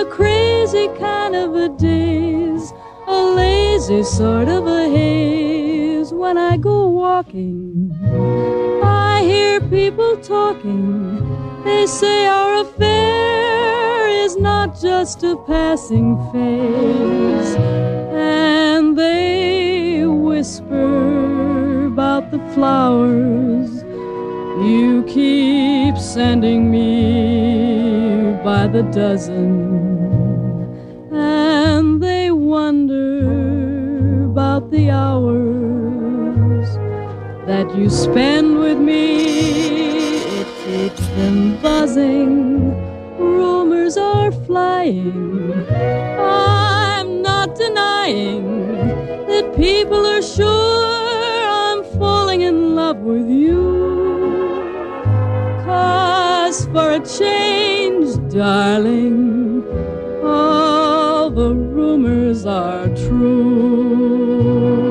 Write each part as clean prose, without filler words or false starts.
crazy kind of a daze, a lazy sort of a haze. When I go walking, I hear people talking. They say our affair is not just a passing phase, and they whisper about the flowers you keep sending me by the dozen, and they wonder about the hours that you spend with me. It keeps them buzzing, rumors are flying. I'm not denying that people are sure I'm falling in love with you. 'Cause for a change, darling, all the rumors are true.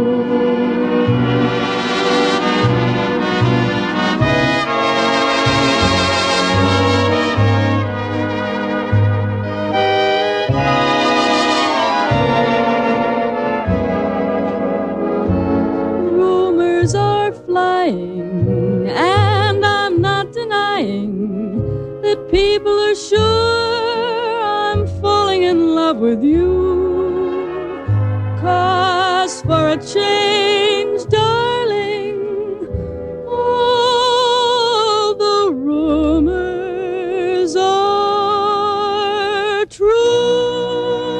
Rumors are flying, and I'm not denying that people are sure I'm falling in love with you. 'Cause for a change,